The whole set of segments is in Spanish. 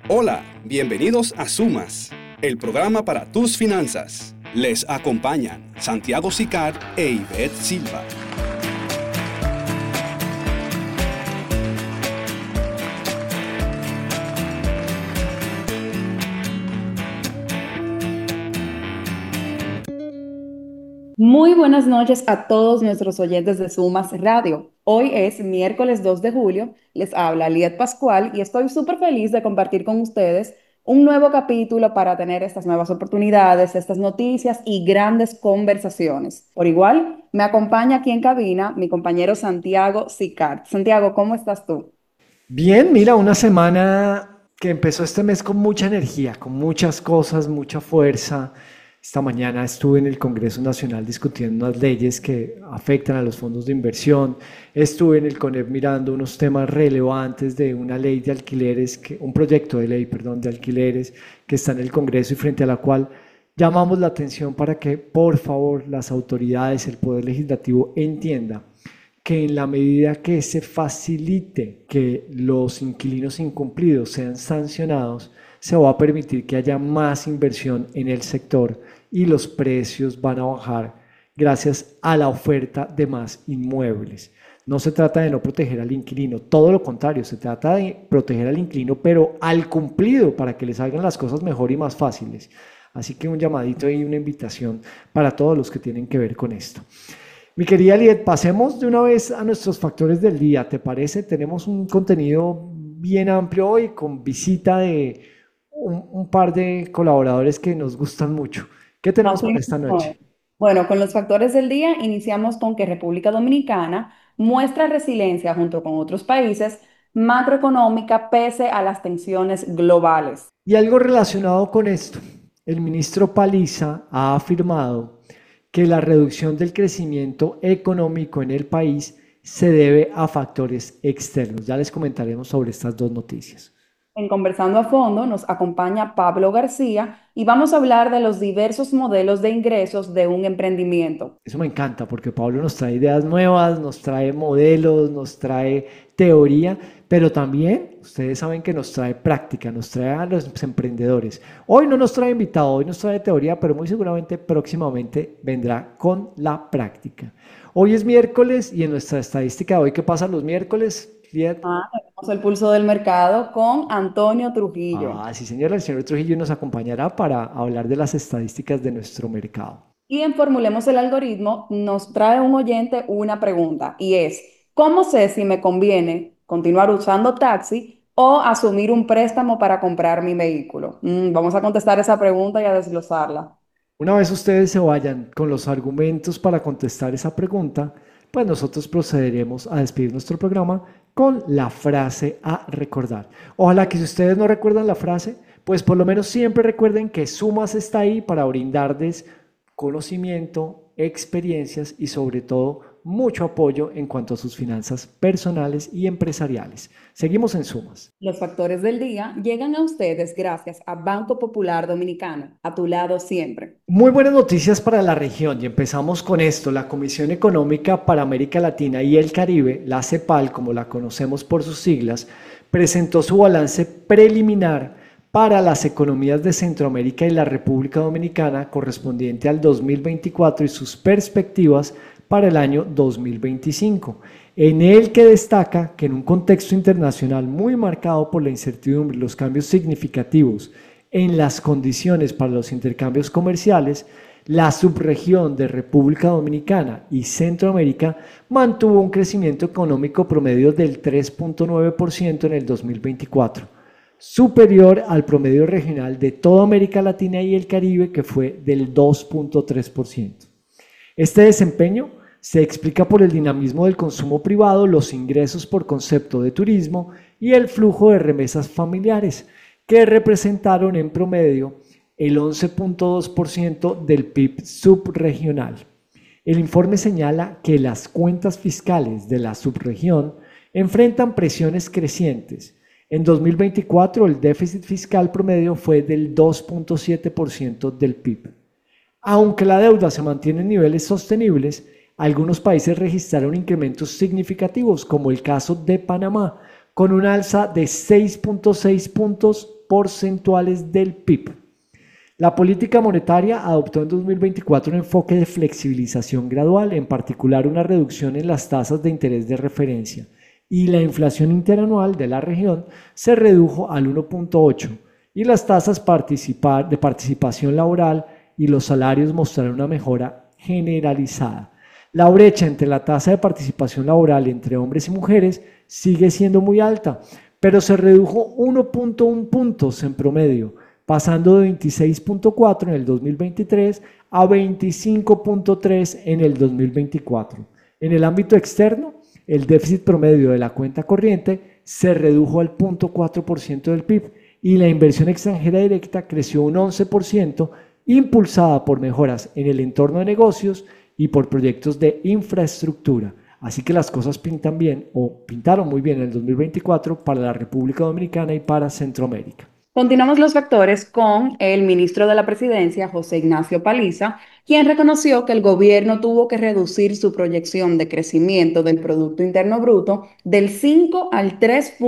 Hola, bienvenidos a Sumas, el programa para tus finanzas. Les acompañan Santiago Sicard e Ivette Silva. Muy buenas noches a todos nuestros oyentes de Sumas Radio. Hoy es miércoles 2 de julio, les habla Liet Pascual y estoy súper feliz de compartir con ustedes un nuevo capítulo para tener estas nuevas oportunidades, estas noticias y grandes conversaciones. Por igual, me acompaña aquí en cabina mi compañero Santiago Sicard. Santiago, ¿cómo estás tú? Bien, mira, una semana que empezó este mes con mucha energía, con muchas cosas, mucha fuerza. Esta mañana estuve en el Congreso Nacional discutiendo unas leyes que afectan a los fondos de inversión. Estuve en el CONEP mirando unos temas relevantes de una ley de alquileres, un proyecto de ley, perdón, de alquileres que está en el Congreso y frente a la cual llamamos la atención para que, por favor, las autoridades, el Poder Legislativo entienda que en la medida que se facilite que los inquilinos incumplidos sean sancionados, se va a permitir que haya más inversión en el sector y los precios van a bajar gracias a la oferta de más inmuebles. No se trata de no proteger al inquilino, todo lo contrario, se trata de proteger al inquilino, pero al cumplido para que le salgan las cosas mejor y más fáciles. Así que un llamadito y una invitación para todos los que tienen que ver con esto. Mi querida Liet, pasemos de una vez a nuestros factores del día, ¿te parece? Tenemos un contenido bien amplio hoy con visita de un par de colaboradores que nos gustan mucho. ¿Qué tenemos Así para esta mismo es. noche? Bueno, con los factores del día iniciamos con que República Dominicana muestra resiliencia junto con otros países macroeconómica pese a las tensiones globales. Y algo relacionado con esto, el ministro Paliza ha afirmado que la reducción del crecimiento económico en el país se debe a factores externos. Ya les comentaremos sobre estas dos noticias. En Conversando a Fondo nos acompaña Pablo García y vamos a hablar de los diversos modelos de ingresos de un emprendimiento. Eso me encanta porque Pablo nos trae ideas nuevas, nos trae modelos, nos trae teoría, pero también ustedes saben que nos trae práctica, nos trae a los emprendedores. Hoy no nos trae invitado, hoy nos trae teoría, pero muy seguramente próximamente vendrá con la práctica. Hoy es miércoles y en nuestra estadística de hoy, ¿qué pasa los miércoles? Liet? Tenemos el pulso del mercado con Antonio Trujillo. Sí señora, el señor Trujillo nos acompañará para hablar de las estadísticas de nuestro mercado. Y en Formulemos el Algoritmo nos trae un oyente una pregunta y es, ¿cómo sé si me conviene continuar usando taxi o asumir un préstamo para comprar mi vehículo? Vamos a contestar esa pregunta y a desglosarla. Una vez ustedes se vayan con los argumentos para contestar esa pregunta, pues nosotros procederemos a despedir nuestro programa con la frase a recordar. Ojalá que si ustedes no recuerdan la frase, pues por lo menos siempre recuerden que Sumas está ahí para brindarles conocimiento, experiencias y sobre todo mucho apoyo en cuanto a sus finanzas personales y empresariales. Seguimos en Sumas. Los factores del día llegan a ustedes gracias a Banco Popular Dominicano, a tu lado siempre. Muy buenas noticias para la región y empezamos con esto. La Comisión Económica para América Latina y el Caribe, la CEPAL, como la conocemos por sus siglas, presentó su balance preliminar para las economías de Centroamérica y la República Dominicana correspondiente al 2024 y sus perspectivas para el año 2025, en el que destaca que en un contexto internacional muy marcado por la incertidumbre y los cambios significativos en las condiciones para los intercambios comerciales, la subregión de República Dominicana y Centroamérica mantuvo un crecimiento económico promedio del 3.9% en el 2024, superior al promedio regional de toda América Latina y el Caribe, que fue del 2.3%. Este desempeño se explica por el dinamismo del consumo privado, los ingresos por concepto de turismo y el flujo de remesas familiares, que representaron en promedio el 11.2% del PIB subregional. El informe señala que las cuentas fiscales de la subregión enfrentan presiones crecientes. En 2024, el déficit fiscal promedio fue del 2.7% del PIB. Aunque la deuda se mantiene en niveles sostenibles, algunos países registraron incrementos significativos, como el caso de Panamá, con un alza de 6.6 puntos porcentuales del PIB. La política monetaria adoptó en 2024 un enfoque de flexibilización gradual, en particular una reducción en las tasas de interés de referencia, y la inflación interanual de la región se redujo al 1.8 y las tasas de participación laboral y los salarios mostraron una mejora generalizada. La brecha entre la tasa de participación laboral entre hombres y mujeres sigue siendo muy alta, pero se redujo 1.1 puntos en promedio, pasando de 26.4 en el 2023 a 25.3 en el 2024. En el ámbito externo, el déficit promedio de la cuenta corriente se redujo al 0.4% del PIB y la inversión extranjera directa creció un 11%, impulsada por mejoras en el entorno de negocios y por proyectos de infraestructura. Así que las cosas pintan bien, o pintaron muy bien en el 2024 para la República Dominicana y para Centroamérica. Continuamos los factores con el ministro de la Presidencia, José Ignacio Paliza, quien reconoció que el gobierno tuvo que reducir su proyección de crecimiento del Producto Interno Bruto del 5 al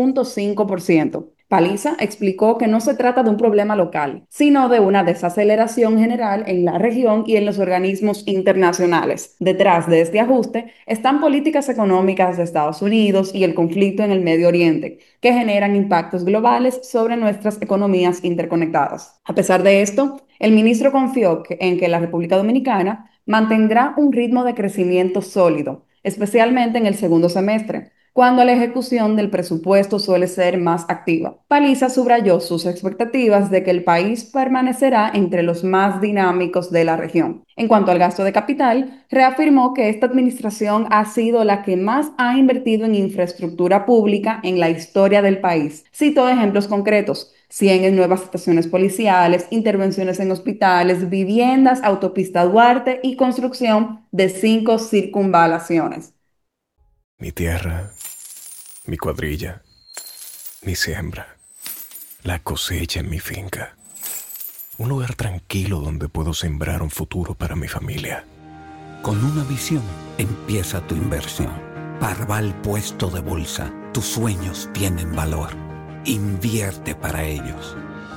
3.5%. Paliza explicó que no se trata de un problema local, sino de una desaceleración general en la región y en los organismos internacionales. Detrás de este ajuste están políticas económicas de Estados Unidos y el conflicto en el Medio Oriente, que generan impactos globales sobre nuestras economías interconectadas. A pesar de esto, el ministro confió en que la República Dominicana mantendrá un ritmo de crecimiento sólido, especialmente en el segundo semestre, cuando la ejecución del presupuesto suele ser más activa. Paliza subrayó sus expectativas de que el país permanecerá entre los más dinámicos de la región. En cuanto al gasto de capital, reafirmó que esta administración ha sido la que más ha invertido en infraestructura pública en la historia del país. Citó ejemplos concretos: 100 en nuevas estaciones policiales, intervenciones en hospitales, viviendas, autopista Duarte y construcción de 5 circunvalaciones. Mi tierra, mi cuadrilla, mi siembra, la cosecha en mi finca. Un lugar tranquilo donde puedo sembrar un futuro para mi familia. Con una visión empieza tu inversión. Parval Puesto de Bolsa. Tus sueños tienen valor. Invierte para ellos.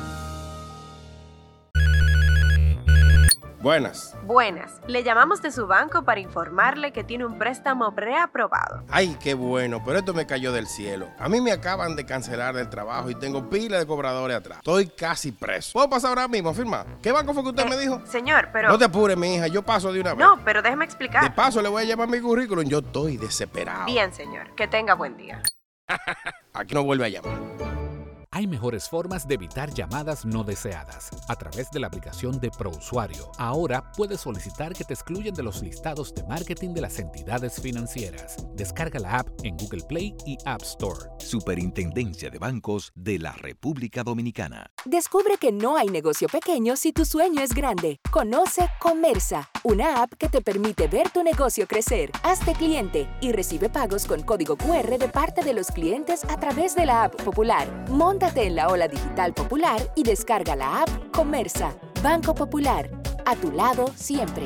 Buenas. Buenas. Le llamamos de su banco para informarle que tiene un préstamo preaprobado. Ay, qué bueno, pero esto me cayó del cielo. A mí me acaban de cancelar del trabajo y tengo pila de cobradores atrás. Estoy casi preso. ¿Puedo pasar ahora mismo a firmar? ¿Qué banco fue que usted me dijo? Señor, pero... No te apures, mi hija, yo paso de una vez. No, pero déjeme explicar. De paso le voy a llevar mi currículum, yo estoy desesperado. Bien, señor. Que tenga buen día. Aquí no vuelve a llamar. Hay mejores formas de evitar llamadas no deseadas. A través de la aplicación de ProUsuario, ahora puedes solicitar que te excluyan de los listados de marketing de las entidades financieras. Descarga la app en Google Play y App Store. Superintendencia de Bancos de la República Dominicana. Descubre que no hay negocio pequeño si tu sueño es grande. Conoce Comersa, una app que te permite ver tu negocio crecer. Hazte cliente y recibe pagos con código QR de parte de los clientes a través de la app Popular. Móntate en la ola digital popular y descarga la app Comersa. Banco Popular, a tu lado siempre.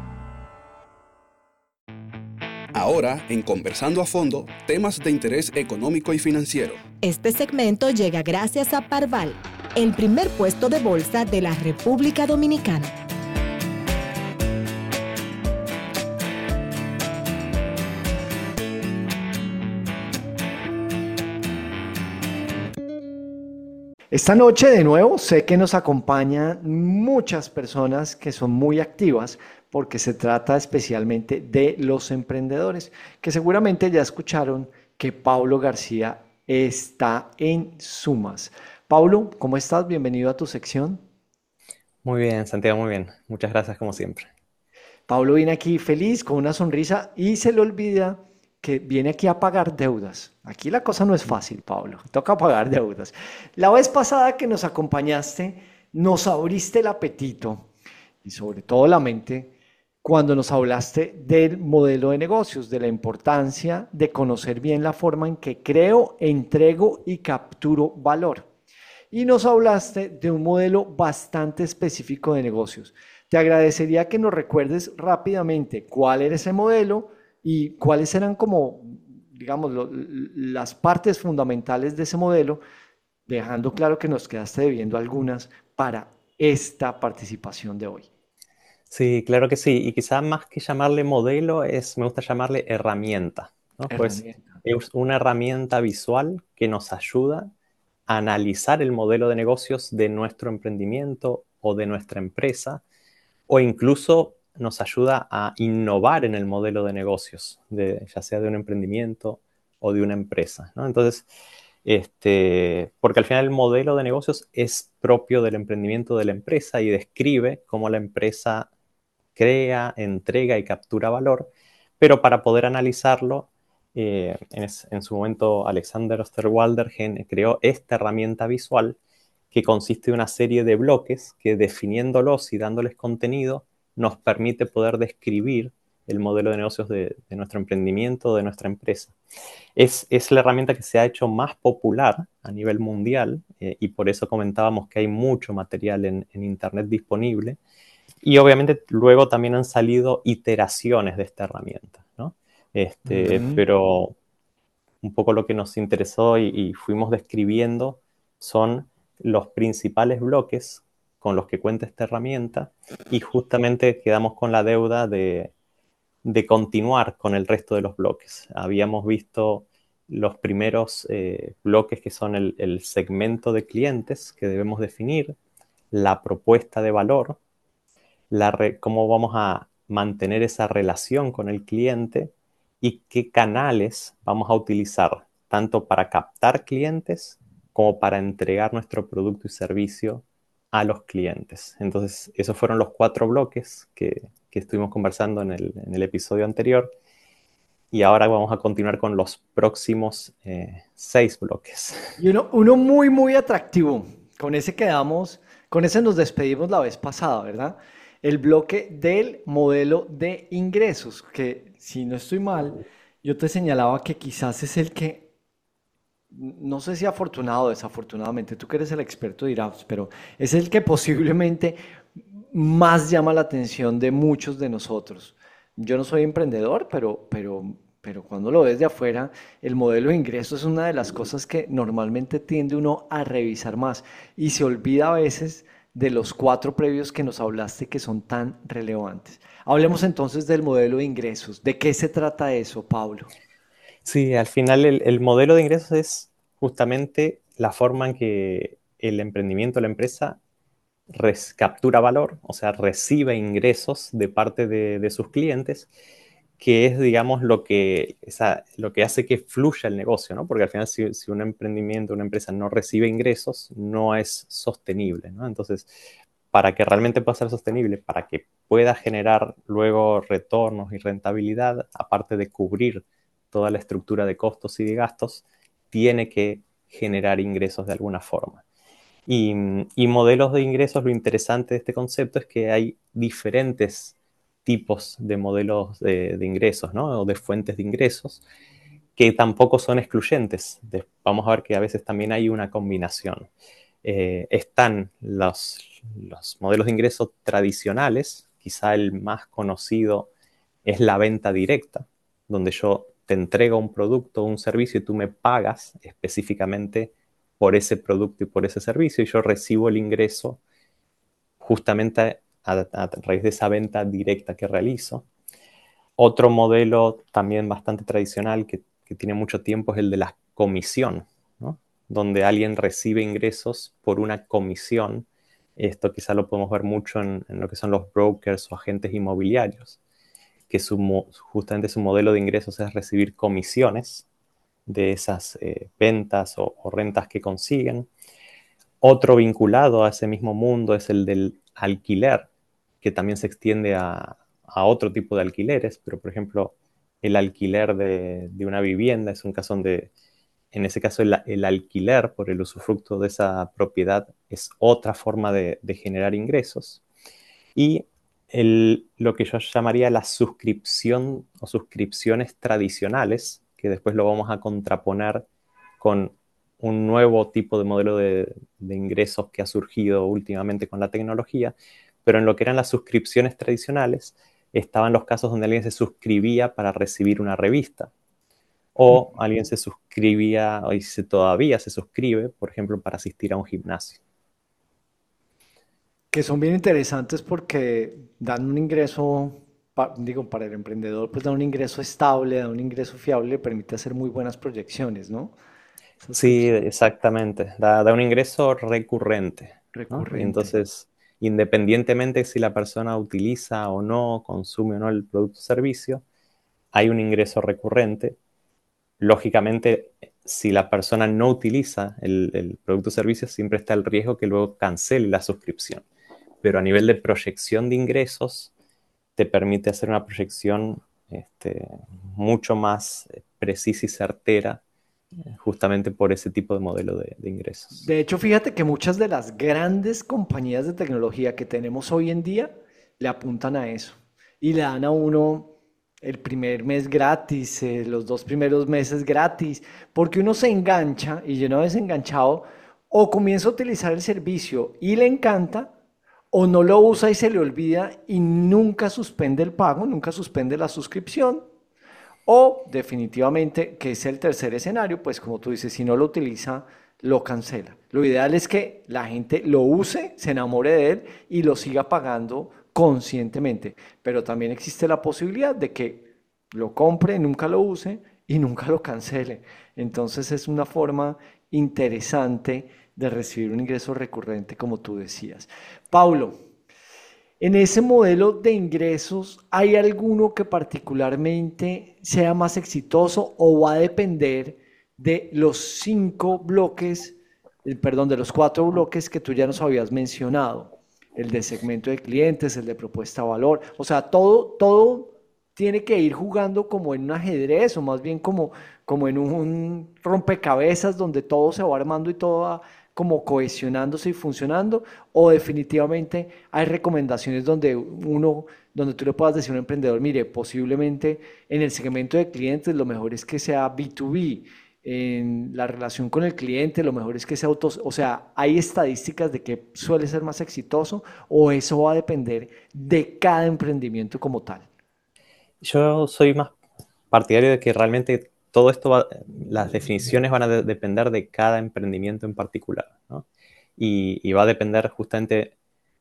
Ahora, en Conversando a Fondo, temas de interés económico y financiero. Este segmento llega gracias a Parval, el primer puesto de bolsa de la República Dominicana. Esta noche de nuevo sé que nos acompañan muchas personas que son muy activas porque se trata especialmente de los emprendedores, que seguramente ya escucharon que Paulo García está en Sumas. Paulo, ¿cómo estás? Bienvenido a tu sección. Muy bien, Santiago, muy bien. Muchas gracias como siempre. Paulo viene aquí feliz, con una sonrisa y se le olvida que viene aquí a pagar deudas. Aquí la cosa no es fácil, Pablo. Toca pagar deudas. La vez pasada que nos acompañaste, nos abriste el apetito y sobre todo la mente cuando nos hablaste del modelo de negocios, de la importancia de conocer bien la forma en que creo, entrego y capturo valor. Y nos hablaste de un modelo bastante específico de negocios. Te agradecería que nos recuerdes rápidamente cuál era ese modelo y cuáles eran como digamos, las partes fundamentales de ese modelo, dejando claro que nos quedaste debiendo algunas para esta participación de hoy. Sí, claro que sí. Y quizás más que llamarle modelo, me gusta llamarle herramienta, ¿no? Pues Herramienta. es una herramienta visual que nos ayuda a analizar el modelo de negocios de nuestro emprendimiento o de nuestra empresa, o incluso nos ayuda a innovar en el modelo de negocios, ya sea de un emprendimiento o de una empresa, ¿no? Entonces, porque al final el modelo de negocios es propio del emprendimiento de la empresa y describe cómo la empresa crea, entrega y captura valor, pero para poder analizarlo, en su momento Alexander Osterwalder creó esta herramienta visual que consiste en una serie de bloques que, definiéndolos y dándoles contenido, nos permite poder describir el modelo de negocios de nuestro emprendimiento, de nuestra empresa. Es la herramienta que se ha hecho más popular a nivel mundial, y por eso comentábamos que hay mucho material en Internet disponible. Y obviamente luego también han salido iteraciones de esta herramienta, ¿no? Pero un poco lo que nos interesó y fuimos describiendo son los principales bloques con los que cuenta esta herramienta, y justamente quedamos con la deuda de continuar con el resto de los bloques. Habíamos visto los primeros bloques, que son el segmento de clientes que debemos definir, la propuesta de valor, cómo vamos a mantener esa relación con el cliente y qué canales vamos a utilizar, tanto para captar clientes como para entregar nuestro producto y servicio a los clientes. Entonces, esos fueron los 4 bloques que estuvimos conversando en el episodio anterior. Y ahora vamos a continuar con los próximos 6 bloques. Y uno muy, muy atractivo. Con ese quedamos, con ese nos despedimos la vez pasada, ¿verdad? El bloque del modelo de ingresos, que si no estoy mal, yo te señalaba que quizás es el que, no sé si afortunado o desafortunadamente, tú que eres el experto dirás, pero es el que posiblemente más llama la atención de muchos de nosotros. Yo no soy emprendedor, pero cuando lo ves de afuera, el modelo de ingresos es una de las cosas que normalmente tiende uno a revisar más y se olvida a veces de los 4 previos que nos hablaste que son tan relevantes. Hablemos entonces del modelo de ingresos. ¿De qué se trata eso, Pablo? Sí, al final el modelo de ingresos es justamente la forma en que el emprendimiento, la empresa, captura valor, o sea, recibe ingresos de parte de sus clientes, que es, digamos, lo que hace que fluya el negocio, ¿no? Porque al final, si un emprendimiento, una empresa no recibe ingresos, no es sostenible, ¿no? Entonces, para que realmente pueda ser sostenible, para que pueda generar luego retornos y rentabilidad, aparte de cubrir toda la estructura de costos y de gastos, tiene que generar ingresos de alguna forma. Y modelos de ingresos, lo interesante de este concepto es que hay diferentes tipos de modelos de ingresos, ¿no? O de fuentes de ingresos, que tampoco son excluyentes. Vamos a ver que a veces también hay una combinación. Están los modelos de ingresos tradicionales, quizá el más conocido es la venta directa, donde yo te entrego un producto o un servicio y tú me pagas específicamente por ese producto y por ese servicio, y yo recibo el ingreso justamente a raíz de esa venta directa que realizo. Otro modelo también bastante tradicional que tiene mucho tiempo es el de la comisión, ¿no? Donde alguien recibe ingresos por una comisión. Esto quizá lo podemos ver mucho en lo que son los brokers o agentes inmobiliarios, que justamente su modelo de ingresos es recibir comisiones de esas ventas o rentas que consiguen. Otro vinculado a ese mismo mundo es el del alquiler, que también se extiende a otro tipo de alquileres, pero por ejemplo, el alquiler de una vivienda es un caso donde, en ese caso, el alquiler por el usufructo de esa propiedad es otra forma de generar ingresos. Y lo que yo llamaría la suscripción o suscripciones tradicionales, que después lo vamos a contraponer con un nuevo tipo de modelo de ingresos que ha surgido últimamente con la tecnología, pero en lo que eran las suscripciones tradicionales estaban los casos donde alguien se suscribía para recibir una revista, o alguien se suscribía, o todavía se suscribe, por ejemplo, para asistir a un gimnasio. Que son bien interesantes porque dan un ingreso, para el emprendedor, pues dan un ingreso estable, dan un ingreso fiable, le permite hacer muy buenas proyecciones, ¿no? Sí, exactamente. Da un ingreso recurrente, ¿no? Y Recurrente. entonces, independientemente si la persona utiliza o no, consume o no el producto o servicio, hay un ingreso recurrente. Lógicamente, si la persona no utiliza el producto o servicio, siempre está el riesgo que luego cancele la suscripción. Pero a nivel de proyección de ingresos, te permite hacer una proyección mucho más precisa y certera, justamente por ese tipo de modelo de ingresos. De hecho, fíjate que muchas de las grandes compañías de tecnología que tenemos hoy en día le apuntan a eso y le dan a uno el primer mes gratis, los 2 primeros meses gratis, porque uno se engancha y una vez enganchado, o comienza a utilizar el servicio y le encanta, o no lo usa y se le olvida y nunca suspende el pago, nunca suspende la suscripción. O definitivamente, que es el tercer escenario, pues como tú dices, si no lo utiliza, lo cancela. Lo ideal es que la gente lo use, se enamore de él y lo siga pagando conscientemente. Pero también existe la posibilidad de que lo compre, nunca lo use y nunca lo cancele. Entonces es una forma interesante de recibir un ingreso recurrente, como tú decías. Paulo, en ese modelo de ingresos, ¿hay alguno que particularmente sea más exitoso o va a depender de los 5 bloques, perdón, de los 4 bloques que tú ya nos habías mencionado? El de segmento de clientes, el de propuesta de valor, o sea, todo tiene que ir jugando como en un ajedrez o más bien como en un rompecabezas donde todo se va armando y todo va como cohesionándose y funcionando, o definitivamente hay recomendaciones donde tú le puedas decir a un emprendedor, mire, posiblemente en el segmento de clientes lo mejor es que sea B2B, en la relación con el cliente lo mejor es que sea o sea, hay estadísticas de que suele ser más exitoso o eso va a depender de cada emprendimiento como tal. Yo soy más partidario de que realmente todo esto las definiciones van a depender de cada emprendimiento en particular, ¿no? Y va a depender justamente,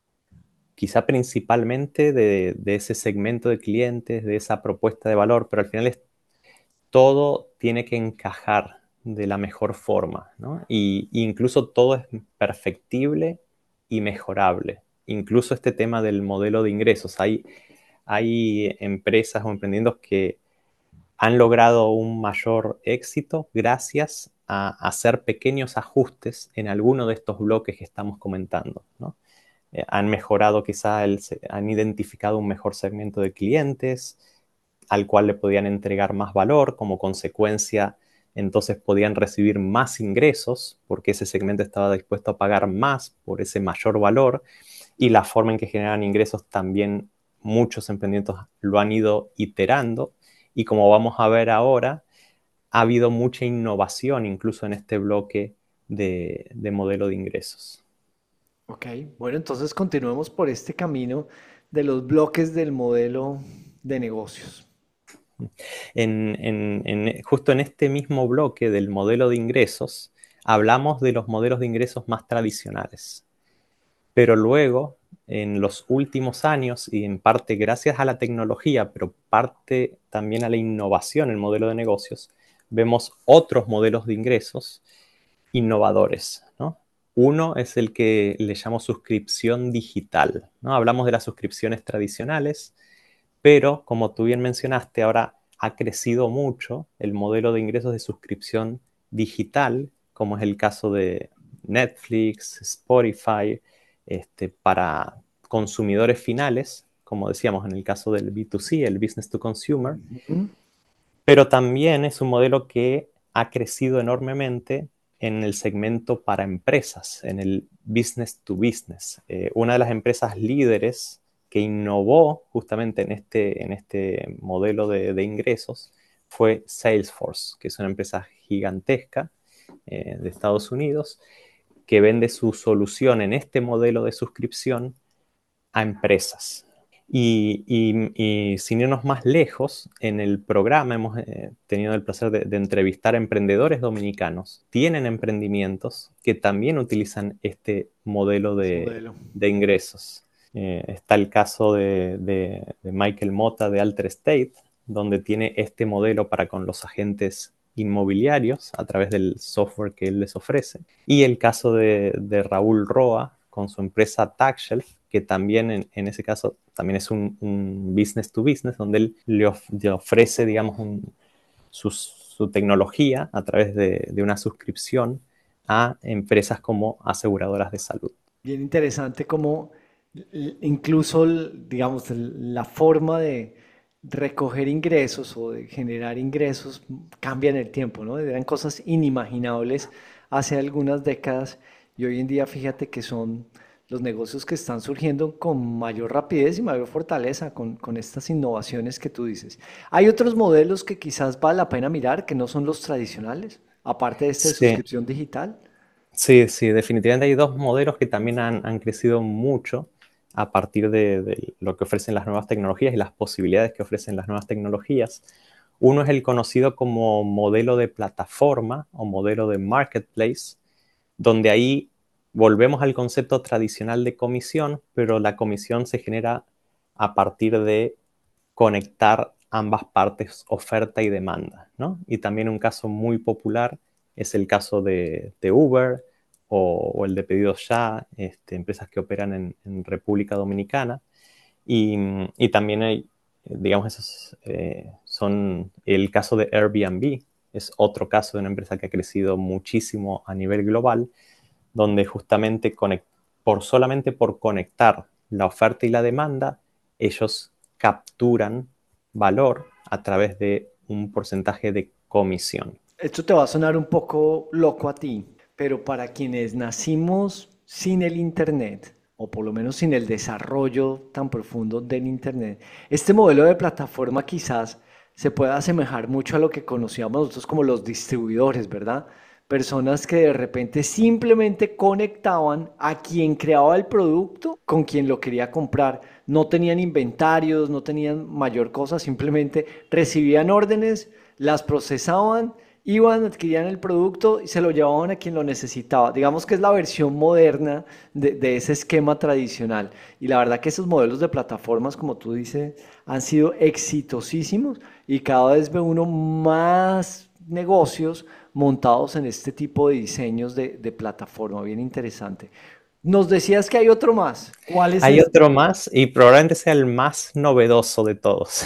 quizá principalmente de ese segmento de clientes, de esa propuesta de valor, pero al final todo tiene que encajar de la mejor forma, ¿no? Y incluso todo es perfectible y mejorable. Incluso este tema del modelo de ingresos. Hay empresas o emprendidos que han logrado un mayor éxito gracias a hacer pequeños ajustes en alguno de estos bloques que estamos comentando, ¿no? Han mejorado han identificado un mejor segmento de clientes al cual le podían entregar más valor, como consecuencia entonces podían recibir más ingresos porque ese segmento estaba dispuesto a pagar más por ese mayor valor, y la forma en que generan ingresos también muchos emprendimientos lo han ido iterando, y como vamos a ver ahora, ha habido mucha innovación incluso en este bloque de modelo de ingresos. Ok, bueno, entonces continuemos por este camino de los bloques del modelo de negocios. Justo en este mismo bloque del modelo de ingresos, hablamos de los modelos de ingresos más tradicionales. Pero luego, en los últimos años, y en parte gracias a la tecnología, pero parte también a la innovación en el modelo de negocios, vemos otros modelos de ingresos innovadores, ¿no? Uno es el que le llamo suscripción digital, ¿no? Hablamos de las suscripciones tradicionales, pero como tú bien mencionaste, ahora ha crecido mucho el modelo de ingresos de suscripción digital, como es el caso de Netflix, Spotify, para consumidores finales, como decíamos en el caso del B2C, el Business to Consumer, pero también es un modelo que ha crecido enormemente en el segmento para empresas, en el business to business. Una de las empresas líderes que innovó justamente en este modelo de ingresos fue Salesforce, que es una empresa gigantesca de Estados Unidos, que vende su solución en este modelo de suscripción a empresas. Y sin irnos más lejos, en el programa hemos tenido el placer de entrevistar a emprendedores dominicanos. Tienen emprendimientos que también utilizan este modelo de ingresos. Está el caso de Michael Mota de Alter State, donde tiene este modelo para con los agentes inmobiliarios a través del software que él les ofrece. Y el caso de Raúl Roa con su empresa TaxShelf, que también en ese caso también es un business to business, donde él le ofrece, digamos, su tecnología a través de una suscripción a empresas como aseguradoras de salud. Bien interesante como incluso, digamos, la forma de recoger ingresos o de generar ingresos cambia en el tiempo, ¿no? Eran cosas inimaginables hace algunas décadas y hoy en día fíjate que son los negocios que están surgiendo con mayor rapidez y mayor fortaleza con estas innovaciones que tú dices. ¿Hay otros modelos que quizás vale la pena mirar que no son los tradicionales, aparte de esta suscripción digital? Sí, definitivamente hay dos modelos que también han crecido mucho a partir de lo que ofrecen las nuevas tecnologías y las posibilidades que ofrecen las nuevas tecnologías. Uno es el conocido como modelo de plataforma o modelo de marketplace, donde ahí volvemos al concepto tradicional de comisión, pero la comisión se genera a partir de conectar ambas partes, oferta y demanda, ¿no? Y también un caso muy popular es el caso de Uber o el de Pedidos Ya, empresas que operan en República Dominicana. Y también hay, digamos, esos son el caso de Airbnb, es otro caso de una empresa que ha crecido muchísimo a nivel global, donde justamente solamente por conectar la oferta y la demanda, ellos capturan valor a través de un porcentaje de comisión. Esto te va a sonar un poco loco a ti, pero para quienes nacimos sin el Internet, o por lo menos sin el desarrollo tan profundo del Internet, este modelo de plataforma quizás se puede asemejar mucho a lo que conocíamos nosotros como los distribuidores, ¿verdad? Personas que de repente simplemente conectaban a quien creaba el producto con quien lo quería comprar. No tenían inventarios, no tenían mayor cosa, simplemente recibían órdenes, las procesaban, iban, adquirían el producto y se lo llevaban a quien lo necesitaba. Digamos que es la versión moderna de ese esquema tradicional. Y la verdad que esos modelos de plataformas, como tú dices, han sido exitosísimos y cada vez ve uno más negocios montados en este tipo de diseños de plataforma, bien interesante. Nos decías que hay otro más. ¿Cuál es Hay este? otro más y probablemente sea el más novedoso de todos.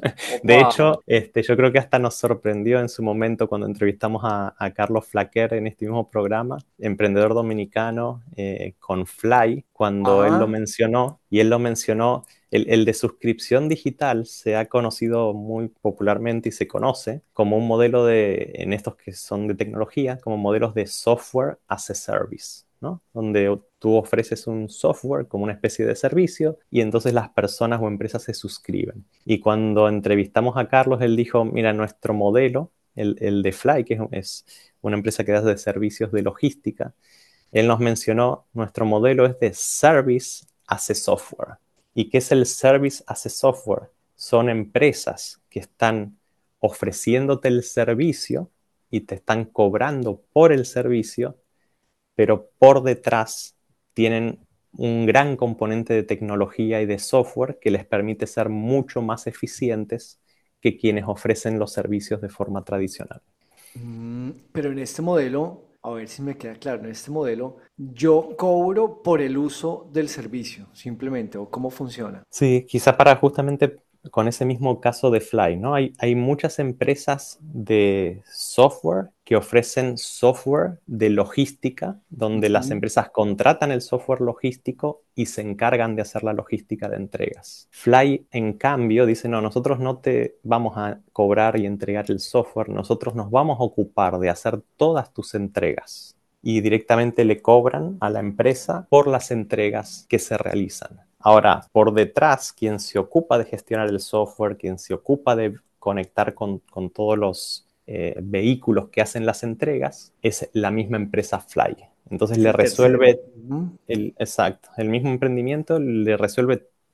De hecho, yo creo que hasta nos sorprendió en su momento cuando entrevistamos a Carlos Flaquer en este mismo programa, emprendedor dominicano con Fly, cuando él lo mencionó, y él lo mencionó. El de suscripción digital se ha conocido muy popularmente y se conoce como un modelo en estos que son de tecnología, como modelos de software as a service, ¿no? Donde tú ofreces un software como una especie de servicio y entonces las personas o empresas se suscriben. Y cuando entrevistamos a Carlos, él dijo, mira, nuestro modelo, el de Fly, que es una empresa que da de servicios de logística, él nos mencionó, nuestro modelo es de service as a software. ¿Y qué es el service as a software? Son empresas que están ofreciéndote el servicio y te están cobrando por el servicio, pero por detrás tienen un gran componente de tecnología y de software que les permite ser mucho más eficientes que quienes ofrecen los servicios de forma tradicional. Pero en este modelo, a ver si me queda claro, en este modelo yo cobro por el uso del servicio, simplemente, o cómo funciona. Sí, quizá para justamente con ese mismo caso de Fly, ¿no? Hay muchas empresas de software que ofrecen software de logística, donde las empresas contratan el software logístico y se encargan de hacer la logística de entregas. Fly, en cambio, dice, no, nosotros no te vamos a cobrar y entregar el software, nosotros nos vamos a ocupar de hacer todas tus entregas. Y directamente le cobran a la empresa por las entregas que se realizan. Ahora, por detrás, quien se ocupa de gestionar el software, quien se ocupa de conectar con todos los vehículos que hacen las entregas, es la misma empresa Fly. Entonces le resuelve, el mismo emprendimiento le resuelve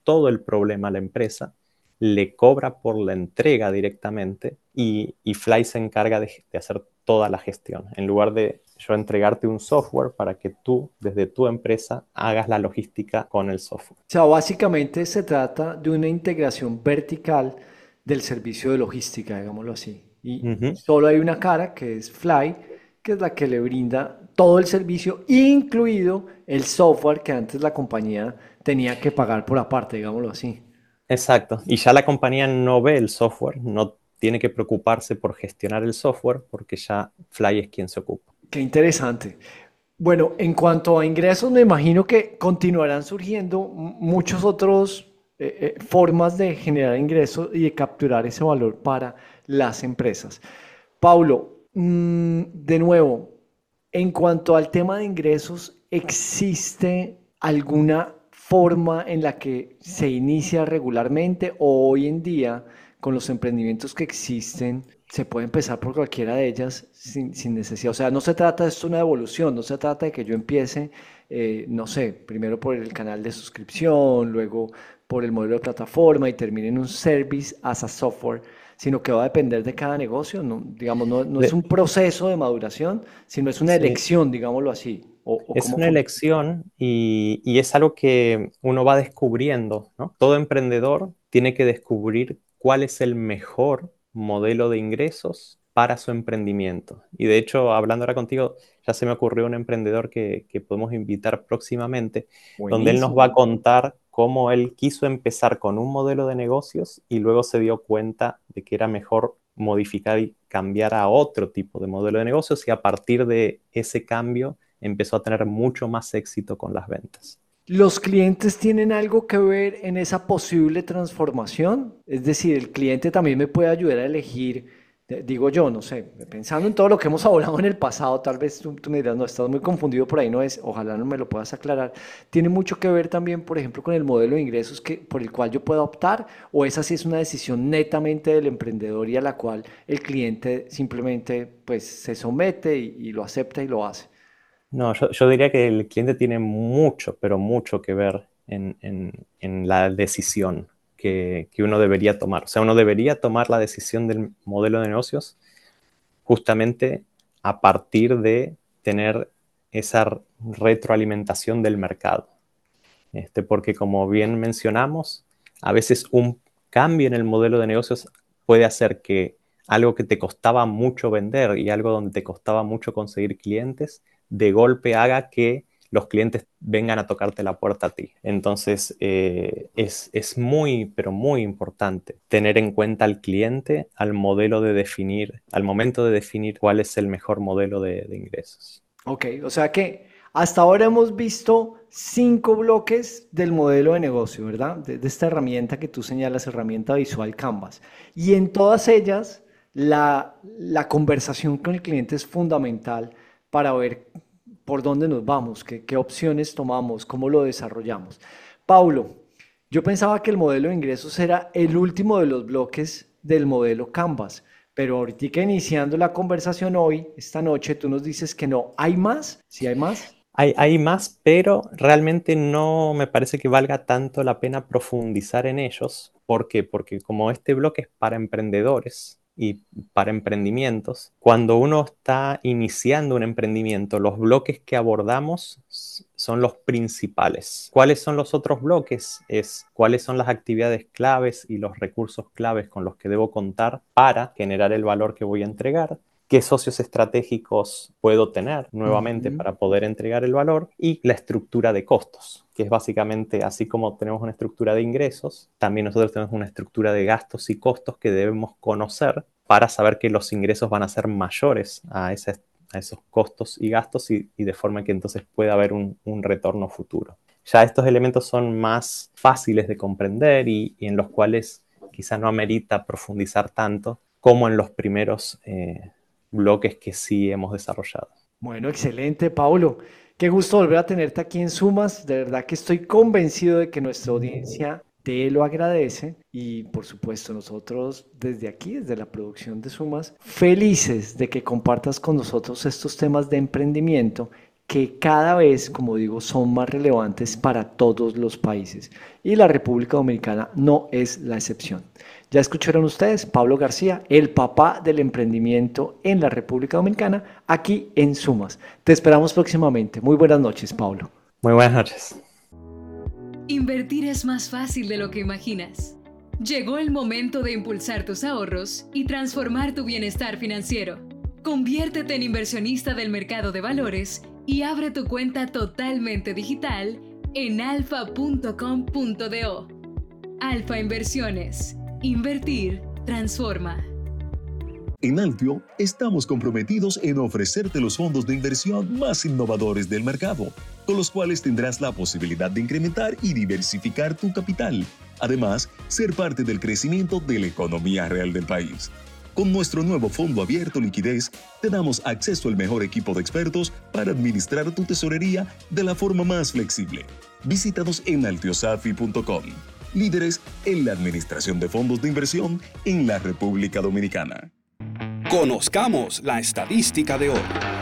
todo el problema a la empresa, le cobra por la entrega directamente y Fly se encarga de hacer toda la gestión. En lugar de yo entregarte un software para que tú, desde tu empresa, hagas la logística con el software. O sea, básicamente se trata de una integración vertical del servicio de logística, digámoslo así. Y solo hay una cara, que es Fly, que es la que le brinda todo el servicio, incluido el software que antes la compañía tenía que pagar por aparte, digámoslo así. Exacto. Y ya la compañía no ve el software, no tiene que preocuparse por gestionar el software porque ya Fly es quien se ocupa. Qué interesante. Bueno, en cuanto a ingresos, me imagino que continuarán surgiendo muchos otros formas de generar ingresos y de capturar ese valor para las empresas. Paulo, de nuevo, en cuanto al tema de ingresos, ¿existe alguna forma en la que se inicia regularmente o hoy en día con los emprendimientos que existen se puede empezar por cualquiera de ellas sin necesidad? O sea, no se trata de esto una evolución, no se trata de que yo empiece, no sé, primero por el canal de suscripción, luego por el modelo de plataforma y termine en un service as a software, sino que va a depender de cada negocio, no, digamos, no es un proceso de maduración, sino es una elección, digámoslo así. Es una elección y es algo que uno va descubriendo, ¿no? Todo emprendedor tiene que descubrir cuál es el mejor modelo de ingresos para su emprendimiento. Y de hecho, hablando ahora contigo, ya se me ocurrió un emprendedor que podemos invitar próximamente, donde él nos va a contar cómo él quiso empezar con un modelo de negocios y luego se dio cuenta de que era mejor modificar y cambiar a otro tipo de modelo de negocios y a partir de ese cambio empezó a tener mucho más éxito con las ventas. ¿Los clientes tienen algo que ver en esa posible transformación? Es decir, el cliente también me puede ayudar a elegir, digo yo, no sé, pensando en todo lo que hemos hablado en el pasado, tal vez tú me dirás, no, estás muy confundido por ahí, no es, ojalá no me lo puedas aclarar. ¿Tiene mucho que ver también, por ejemplo, con el modelo de ingresos por el cual yo pueda optar? ¿O esa sí es una decisión netamente del emprendedor y a la cual el cliente simplemente pues, se somete y lo acepta y lo hace? No, yo diría que el cliente tiene mucho, pero mucho que ver en la decisión que uno debería tomar. O sea, uno debería tomar la decisión del modelo de negocios justamente a partir de tener esa retroalimentación del mercado. Porque como bien mencionamos, a veces un cambio en el modelo de negocios puede hacer que algo que te costaba mucho vender y algo donde te costaba mucho conseguir clientes, de golpe haga que los clientes vengan a tocarte la puerta a ti. Entonces, es muy, pero muy importante tener en cuenta al cliente al momento de definir cuál es el mejor modelo de ingresos. Ok, o sea que hasta ahora hemos visto 5 bloques del modelo de negocio, ¿verdad? De esta herramienta que tú señalas, herramienta visual Canvas. Y en todas ellas, la conversación con el cliente es fundamental para ver por dónde nos vamos, qué opciones tomamos, cómo lo desarrollamos. Paulo, yo pensaba que el modelo de ingresos era el último de los bloques del modelo Canvas, pero ahorita iniciando la conversación hoy, esta noche, tú nos dices que no. ¿Hay más? ¿Sí hay más? Hay más, pero realmente no me parece que valga tanto la pena profundizar en ellos. ¿Por qué? Porque como este bloque es para emprendedores y para emprendimientos, cuando uno está iniciando un emprendimiento, los bloques que abordamos son los principales. ¿Cuáles son los otros bloques? Cuáles son las actividades claves y los recursos claves con los que debo contar para generar el valor que voy a entregar. ¿Qué socios estratégicos puedo tener nuevamente para poder entregar el valor? Y la estructura de costos, que es básicamente, así como tenemos una estructura de ingresos, también nosotros tenemos una estructura de gastos y costos que debemos conocer para saber que los ingresos van a ser mayores a esos costos y gastos y de forma que entonces pueda haber un retorno futuro. Ya estos elementos son más fáciles de comprender y en los cuales quizás no amerita profundizar tanto como en los primeros bloques que sí hemos desarrollado. Bueno, excelente, Paulo. Qué gusto volver a tenerte aquí en Sumas. De verdad que estoy convencido de que nuestra audiencia te lo agradece y por supuesto nosotros desde aquí, desde la producción de Sumas, felices de que compartas con nosotros estos temas de emprendimiento que cada vez, como digo, son más relevantes para todos los países. Y la República Dominicana no es la excepción. Ya escucharon ustedes, Pablo García, el papá del emprendimiento en la República Dominicana, aquí en Sumas. Te esperamos próximamente. Muy buenas noches, Pablo. Muy buenas noches. Invertir es más fácil de lo que imaginas. Llegó el momento de impulsar tus ahorros y transformar tu bienestar financiero. Conviértete en inversionista del mercado de valores y abre tu cuenta totalmente digital en alfa.com.do. Alfa Inversiones. Invertir transforma. En Altio estamos comprometidos en ofrecerte los fondos de inversión más innovadores del mercado, con los cuales tendrás la posibilidad de incrementar y diversificar tu capital. Además, ser parte del crecimiento de la economía real del país. Con nuestro nuevo fondo abierto liquidez, te damos acceso al mejor equipo de expertos para administrar tu tesorería de la forma más flexible. Visítanos en altiosafi.com. Líderes en la administración de fondos de inversión en la República Dominicana. Conozcamos la estadística de hoy.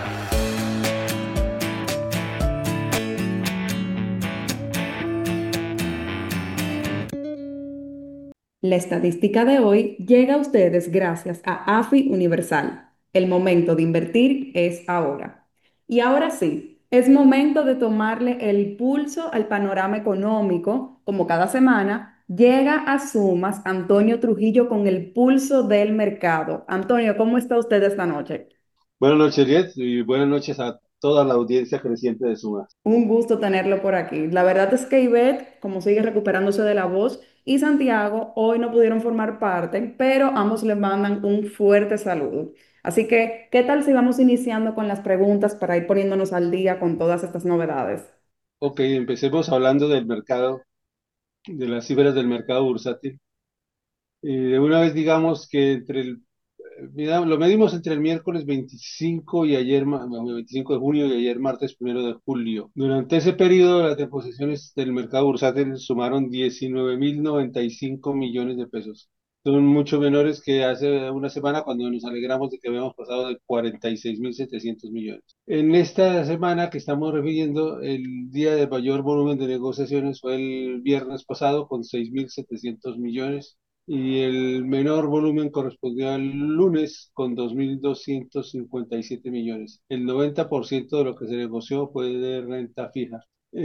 La estadística de hoy llega a ustedes gracias a AFI Universal. El momento de invertir es ahora. Y ahora sí, es momento de tomarle el pulso al panorama económico. Como cada semana, llega a Sumas Antonio Trujillo con el pulso del mercado. Antonio, ¿cómo está usted esta noche? Buenas noches, Liet, y buenas noches a toda la audiencia creciente de Sumas. Un gusto tenerlo por aquí. La verdad es que Ivette, como sigue recuperándose de la voz, y Santiago hoy no pudieron formar parte, pero ambos le mandan un fuerte saludo. Así que, ¿qué tal si vamos iniciando con las preguntas para ir poniéndonos al día con todas estas novedades? Ok, empecemos hablando del mercado, de las cifras del mercado bursátil. De una vez digamos que lo medimos entre el miércoles 25 y ayer, 25 de junio y ayer martes 1 de julio. Durante ese periodo, las deposiciones del mercado bursátil sumaron 19.095 millones de pesos. Son mucho menores que hace una semana cuando nos alegramos de que habíamos pasado de 46.700 millones. En esta semana que estamos refiriendo, el día de mayor volumen de negociaciones fue el viernes pasado con 6.700 millones. Y el menor volumen correspondió al lunes con 2.257 millones. El 90% de lo que se negoció fue de renta fija.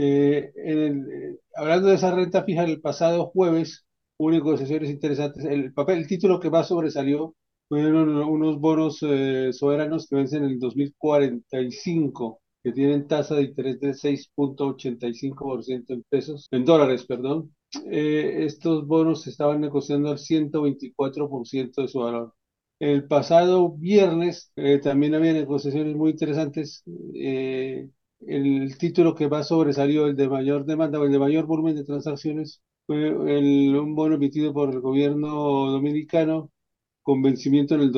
Hablando de esa renta fija, el pasado jueves hubo negociaciones interesantes. El título que más sobresalió fueron unos bonos soberanos que vencen en el 2045, que tienen tasa de interés del 6.85% en dólares, perdón. Estos bonos se estaban negociando al 124% de su valor. El pasado viernes también había negociaciones muy interesantes. El título que más sobresalió, el de mayor demanda o el de mayor volumen de transacciones, fue un bono emitido por el gobierno dominicano con vencimiento en el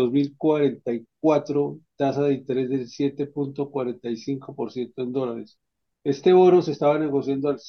2044, tasa de interés del 7.45% en dólares. Este bono se estaba negociando al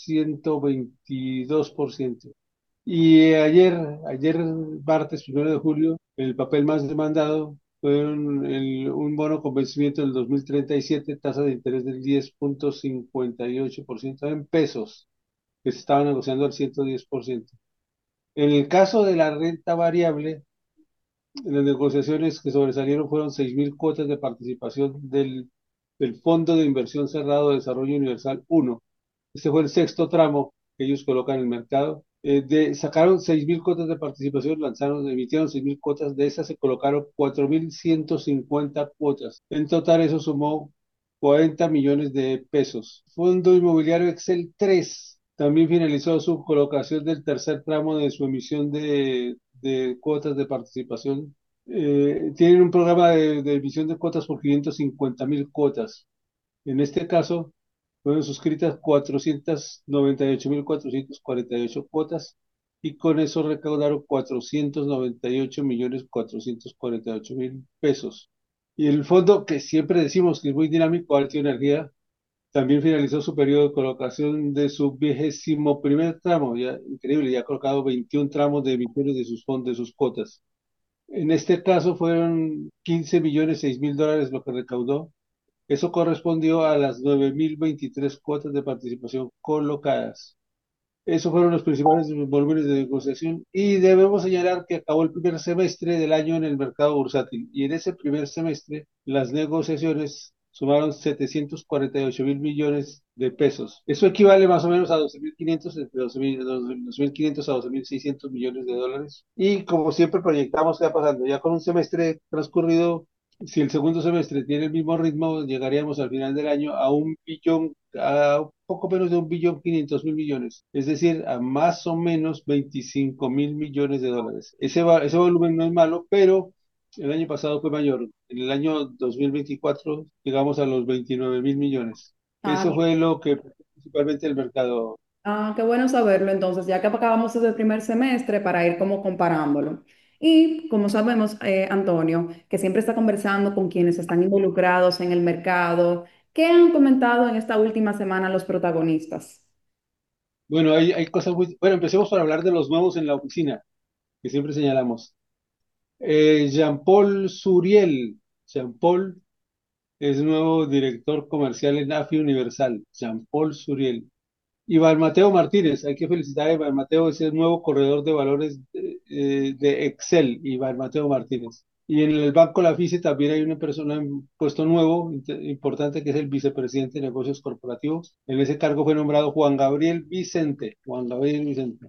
122%. Y ayer martes 1 de julio, el papel más demandado fue un bono con vencimiento del 2037, tasa de interés del 10.58% en pesos, que se estaba negociando al 110%. En el caso de la renta variable, las negociaciones que sobresalieron fueron 6.000 cuotas de participación del Fondo de Inversión Cerrado de Desarrollo Universal 1. Este fue el sexto tramo que ellos colocan en el mercado. Sacaron 6.000 cuotas de participación, emitieron 6.000 cuotas, de esas se colocaron 4.150 cuotas. En total eso sumó 40 millones de pesos. Fondo Inmobiliario Excel 3 también finalizó su colocación del tercer tramo de su emisión de cuotas de participación. Tienen un programa de emisión de cuotas por 550.000 cuotas. En este caso, fueron suscritas 498.448 cuotas y con eso recaudaron 498.448.000 pesos. Y el fondo, que siempre decimos que es muy dinámico, Altio Energía, también finalizó su periodo de colocación de su 21º tramo, ya increíble, ya ha colocado 21 tramos de emisiones de sus fondos, de sus cuotas. En este caso fueron 15.006.000 dólares lo que recaudó Eso correspondió a las 9.023 cuotas de participación colocadas. Esos fueron los principales volúmenes de negociación y debemos señalar que acabó el primer semestre del año en el mercado bursátil y en ese primer semestre las negociaciones sumaron 748.000 millones de pesos. Eso equivale más o menos a 12.500, entre 12.500 a 12.600 millones de dólares. Y como siempre proyectamos qué va pasando, ya con un semestre transcurrido, si el segundo semestre tiene el mismo ritmo, llegaríamos al final del año a 1 billón, a un poco menos de 1.500.000 millones, es decir, a más o menos 25.000 millones de dólares. Ese volumen no es malo, pero el año pasado fue mayor. En el año 2024 llegamos a los 29.000 millones. Ah, Eso fue lo que principalmente el mercado. qué bueno saberlo entonces, ya que acabamos ese primer semestre para ir como comparándolo. Y como sabemos, Antonio, que siempre está conversando con quienes están involucrados en el mercado, ¿qué han comentado en esta última semana los protagonistas? Bueno, hay cosas muy. Bueno, empecemos por hablar de los nuevos en la oficina, que siempre señalamos. Jean-Paul Suriel. Jean-Paul es nuevo director comercial en AFI Universal. Jean-Paul Suriel. Iván Mateo Martínez, hay que felicitar a Iván Mateo, es el nuevo corredor de valores de Excel, Iván Mateo Martínez. Y en el Banco La Fice también hay una persona en puesto nuevo, importante, que es el vicepresidente de negocios corporativos. En ese cargo fue nombrado Juan Gabriel Vicente. Juan Gabriel Vicente.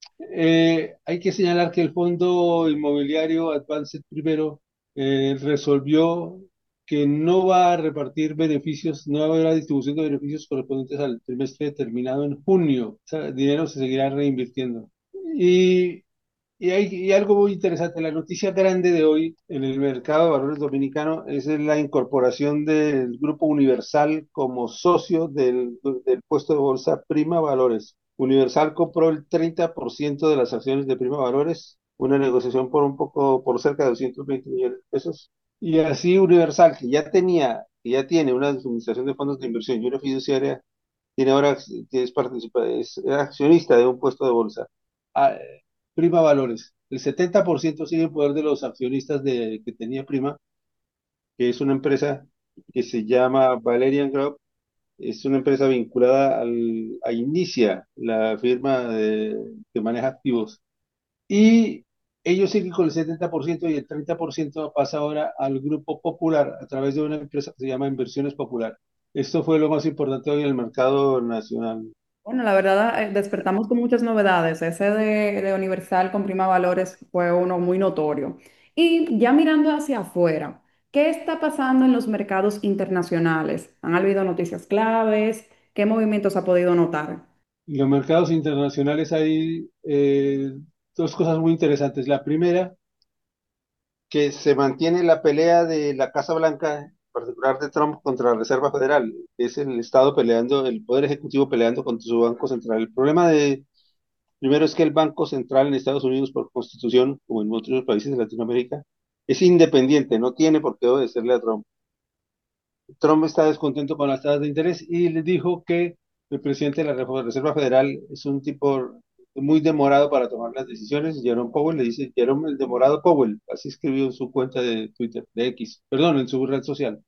Hay que señalar que el Fondo Inmobiliario Advanced primero resolvió que no va a repartir beneficios, no va a haber la distribución de beneficios correspondientes al trimestre terminado en junio. O sea, el dinero se seguirá reinvirtiendo. Y, y algo muy interesante, la noticia grande de hoy en el mercado de valores dominicano es la incorporación del Grupo Universal como socio del puesto de bolsa Prima Valores. Universal compró el 30% de las acciones de Prima Valores, una negociación por cerca de 220 millones de pesos. Y así Universal, que ya tiene una administración de fondos de inversión y una fiduciaria, tiene ahora, es accionista de un puesto de bolsa. Ah, Prima Valores. El 70% sigue en poder de los accionistas que tenía Prima, que es una empresa que se llama Valerian Group. Es una empresa vinculada a Inicia, la firma que maneja activos. Y ellos siguen con el 70% y el 30% pasa ahora al Grupo Popular a través de una empresa que se llama Inversiones Popular. Esto fue lo más importante hoy en el mercado nacional. Bueno, la verdad, despertamos con muchas novedades. Ese de Universal con Prima Valores fue uno muy notorio. Y ya mirando hacia afuera, ¿qué está pasando en los mercados internacionales? ¿Han habido noticias claves? ¿Qué movimientos ha podido notar? En los mercados internacionales hay dos cosas muy interesantes. La primera, que se mantiene la pelea de la Casa Blanca, en particular de Trump contra la Reserva Federal. Es el Estado peleando, el Poder Ejecutivo peleando contra su Banco Central. El problema primero es que el Banco Central en Estados Unidos, por constitución, como en otros países de Latinoamérica, es independiente, no tiene por qué obedecerle a Trump. Trump está descontento con las tasas de interés y le dijo que el presidente de la Reserva Federal es un tipo muy demorado para tomar las decisiones. Jerome Powell le dice, Jerome el demorado Powell, así escribió en su cuenta de Twitter, de X, perdón, en su red social.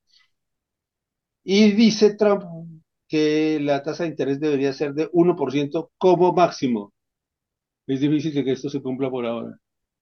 Y dice Trump que la tasa de interés debería ser de 1% como máximo. Es difícil que esto se cumpla por ahora.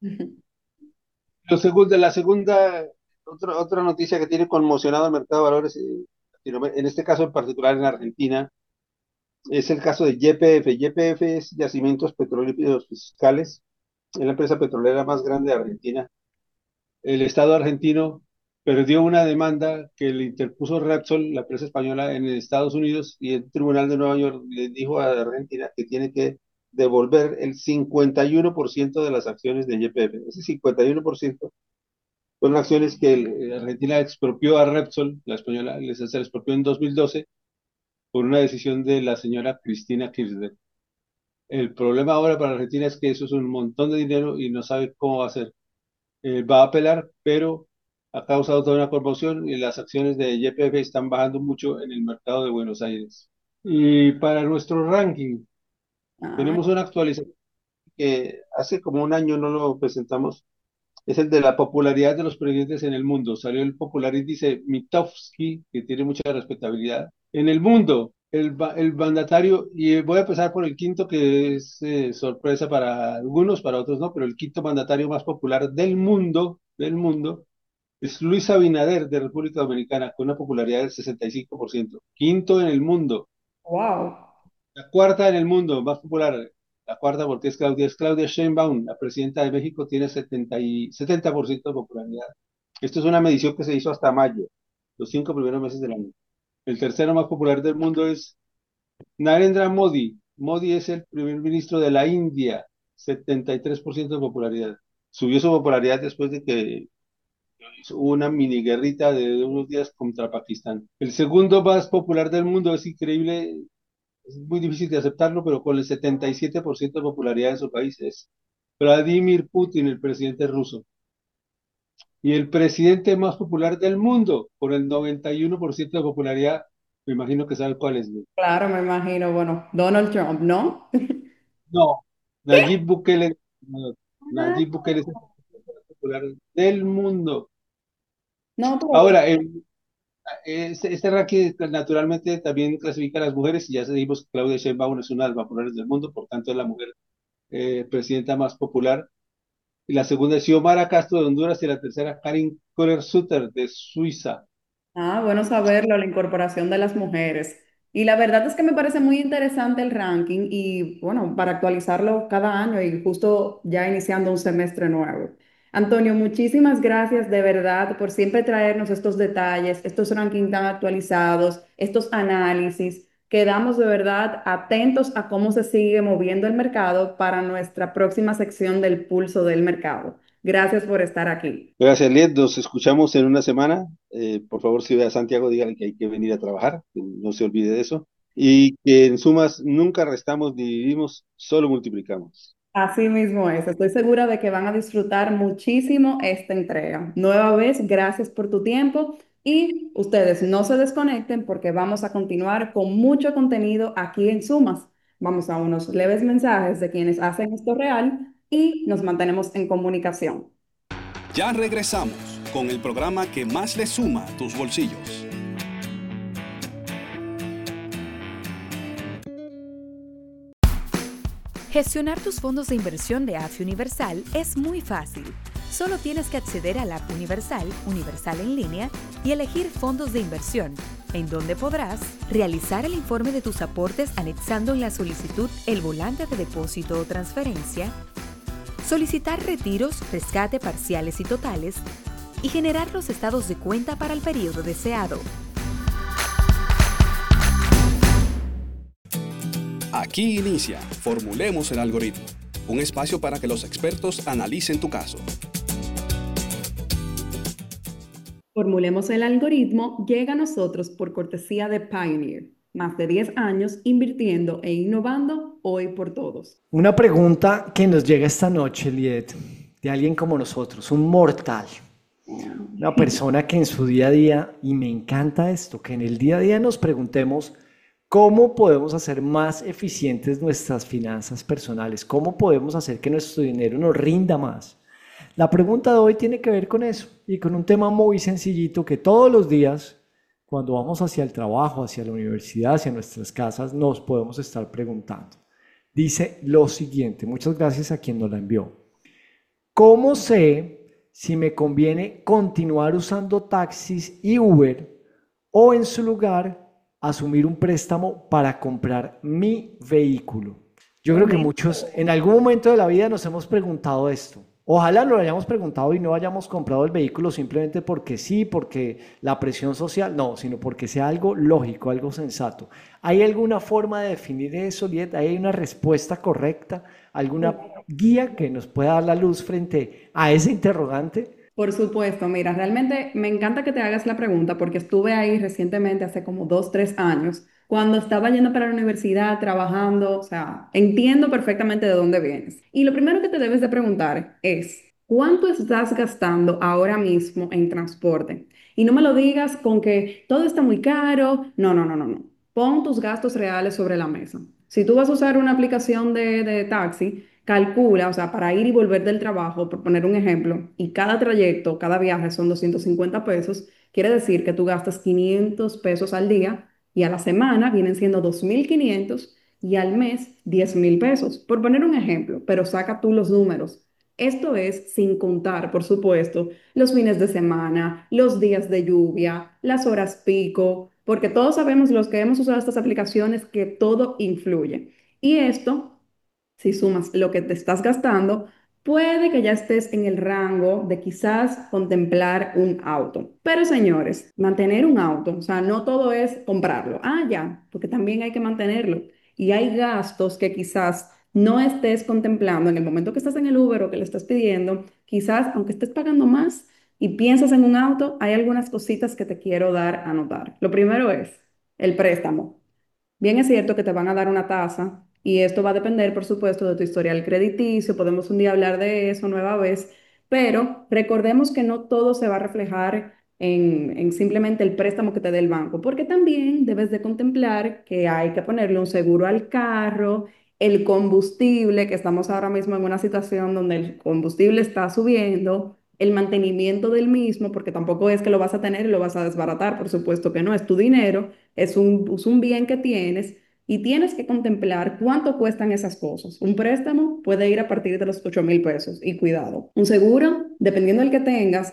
La segunda, otra noticia que tiene conmocionado el mercado de valores, en este caso en particular en Argentina, es el caso de YPF. YPF es Yacimientos Petrolíferos Fiscales, es la empresa petrolera más grande de Argentina. El Estado argentino perdió una demanda que le interpuso Repsol, la empresa española, en Estados Unidos, y el Tribunal de Nueva York le dijo a Argentina que tiene que devolver el 51% de las acciones de YPF. Ese 51% son acciones que Argentina expropió a Repsol, la española, se le expropió en 2012 por una decisión de la señora Cristina Kirchner. El problema ahora para Argentina es que eso es un montón de dinero y no sabe cómo va a hacer. Va a apelar, pero ha causado toda una conmoción y las acciones de YPF están bajando mucho en el mercado de Buenos Aires. Y para nuestro ranking, Ah, tenemos una actualización que hace como un año no lo presentamos. es el de la popularidad de los presidentes en el mundo. Salió el popular índice Mitofsky, que tiene mucha respetabilidad. En el mundo, el mandatario, y voy a empezar por el quinto, que es sorpresa para algunos, para otros no, pero el quinto mandatario más popular del mundo, es Luis Abinader de República Dominicana, con una popularidad del 65%. Quinto en el mundo. Wow. La cuarta en el mundo, más popular. La cuarta porque es Claudia Sheinbaum, la presidenta de México, tiene 70% de popularidad. Esto es una medición que se hizo hasta mayo, los 5 primeros meses del año. El tercero más popular del mundo es Narendra Modi. Modi es el primer ministro de la India, 73% de popularidad. Subió su popularidad después de que hubo una mini guerrita de unos días contra Pakistán. El segundo más popular del mundo es increíble, es muy difícil de aceptarlo, pero con el 77% de popularidad en su país es Vladimir Putin, el presidente ruso. Y el presidente más popular del mundo, con el 91% de popularidad, me imagino que sabe cuál es, ¿no? Claro, me imagino. Bueno, Donald Trump, ¿no? No, ¿Qué? Nayib Bukele, no, Nayib Bukele es el presidente más popular del mundo. No, pero Ahora, este ranking naturalmente también clasifica a las mujeres y ya dijimos que Claudia Sheinbaum es una de las más populares del mundo, por tanto es la mujer presidenta más popular. Y la segunda es Xiomara Castro de Honduras y la tercera Karin Köhler-Sutter de Suiza. bueno saberlo, la incorporación de las mujeres. Y la verdad es que me parece muy interesante el ranking y bueno, para actualizarlo cada año y justo ya iniciando un semestre nuevo. Antonio, muchísimas gracias de verdad por siempre traernos estos detalles, estos rankings tan actualizados, estos análisis. Quedamos de verdad atentos a cómo se sigue moviendo el mercado para nuestra próxima sección del pulso del mercado. Gracias por estar aquí. Gracias, Liet. Nos escuchamos en una semana. Por favor, si ve a Santiago, dígale que hay que venir a trabajar, que no se olvide de eso. Y que en sumas nunca restamos ni dividimos, solo multiplicamos. Así mismo es. Estoy segura de que van a disfrutar muchísimo esta entrega. Nueva vez, gracias por tu tiempo y ustedes no se desconecten porque vamos a continuar con mucho contenido aquí en Sumas. Vamos a unos leves mensajes de quienes hacen esto real y nos mantenemos en comunicación. Ya regresamos con el programa que más le suma a tus bolsillos. Gestionar tus fondos de inversión de AFI Universal es muy fácil. Solo tienes que acceder a la app Universal, Universal en línea, y elegir fondos de inversión, en donde podrás realizar el informe de tus aportes anexando en la solicitud el volante de depósito o transferencia, solicitar retiros, rescate parciales y totales, y generar los estados de cuenta para el periodo deseado. Aquí inicia Formulemos el Algoritmo, un espacio para que los expertos analicen tu caso. Formulemos el algoritmo llega a nosotros por cortesía de Pioneer. Más de 10 años invirtiendo e innovando hoy por todos. Una pregunta que nos llega esta noche, Liet, de alguien como nosotros, un mortal, una persona que en su día a día, y me encanta esto, que en el día a día nos preguntemos cómo podemos hacer más eficientes nuestras finanzas personales, cómo podemos hacer que nuestro dinero nos rinda más. La pregunta de hoy tiene que ver con eso y con un tema muy sencillito que todos los días, cuando vamos hacia el trabajo, hacia la universidad, hacia nuestras casas, nos podemos estar preguntando. Dice lo siguiente, muchas gracias a quien nos la envió. ¿Cómo sé si me conviene continuar usando taxis y Uber o en su lugar asumir un préstamo para comprar mi vehículo? Yo creo que muchos en algún momento de la vida nos hemos preguntado esto. Ojalá no lo hayamos preguntado y no hayamos comprado el vehículo simplemente porque sí, porque la presión social, no, sino porque sea algo lógico, algo sensato. ¿Hay alguna forma de definir eso, Liet? ¿Hay una respuesta correcta? ¿Alguna guía que nos pueda dar la luz frente a ese interrogante? Por supuesto, mira, realmente me encanta que te hagas la pregunta porque estuve ahí recientemente, hace como 2, 3 años, cuando estaba yendo para la universidad, trabajando, o sea, entiendo perfectamente de dónde vienes. Y lo primero que te debes de preguntar es, ¿cuánto estás gastando ahora mismo en transporte? Y no me lo digas con que todo está muy caro, no, no, no, no, no. Pon tus gastos reales sobre la mesa. Si tú vas a usar una aplicación de taxi, calcula, o sea, para ir y volver del trabajo, por poner un ejemplo, y cada trayecto, cada viaje son 250 pesos, quiere decir que tú gastas 500 pesos al día y a la semana vienen siendo 2.500 y al mes 10.000 pesos, por poner un ejemplo, pero saca tú los números. Esto es sin contar, por supuesto, los fines de semana, los días de lluvia, las horas pico, porque todos sabemos los que hemos usado estas aplicaciones que todo influye. Y esto, si sumas lo que te estás gastando, puede que ya estés en el rango de quizás contemplar un auto. Pero señores, mantener un auto, o sea, no todo es comprarlo. Ah, ya, porque también hay que mantenerlo. Y hay gastos que quizás no estés contemplando en el momento que estás en el Uber o que le estás pidiendo. Quizás, aunque estés pagando más y piensas en un auto, hay algunas cositas que te quiero dar a notar. Lo primero es el préstamo. Bien es cierto que te van a dar una tasa y esto va a depender, por supuesto, de tu historial crediticio. Podemos un día hablar de eso nueva vez, pero recordemos que no todo se va a reflejar en simplemente el préstamo que te dé el banco, porque también debes de contemplar que hay que ponerle un seguro al carro, el combustible, que estamos ahora mismo en una situación donde el combustible está subiendo. El mantenimiento del mismo, porque tampoco es que lo vas a tener y lo vas a desbaratar, por supuesto que no, es tu dinero, es un bien que tienes y tienes que contemplar cuánto cuestan esas cosas. Un préstamo puede ir a partir de los 8.000 pesos y cuidado. Un seguro, dependiendo del que tengas,